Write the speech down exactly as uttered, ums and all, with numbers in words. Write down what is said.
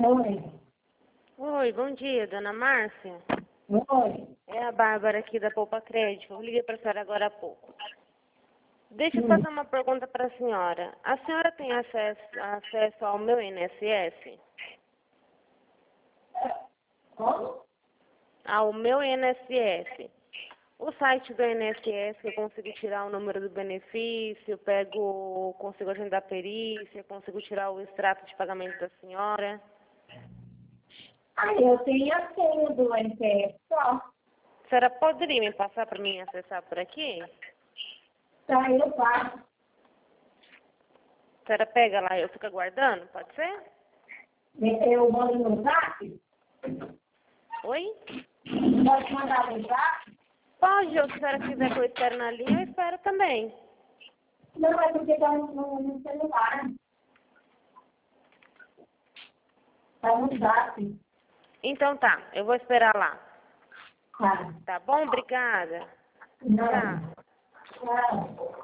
Oi. Oi, bom dia, dona Márcia. Oi. É a Bárbara aqui da Poupa Crédito. Eu liguei para a senhora agora há pouco. Deixa eu Hum. fazer uma pergunta para a senhora. A senhora tem acesso, acesso ao meu I N S S? Como? Ao meu I N S S. O site do I N S S, que eu consigo tirar o número do benefício, pego, consigo agendar a perícia, consigo tirar o extrato de pagamento da senhora. Ah, eu tenho a senha do M P S só. A senhora poderia me passar para mim acessar por aqui? Tá, eu passo. A senhora pega lá e eu fico aguardando, pode ser? Eu mando no zap? Oi? Pode mandar no zap? Pode, ou se a senhora quiser que eu espere na linha, eu espero também. Não, é porque tá no, no, no celular. Tá no zap. Então tá, eu vou esperar lá. Tá. Tá bom? Obrigada. Não. Tchau. Tchau.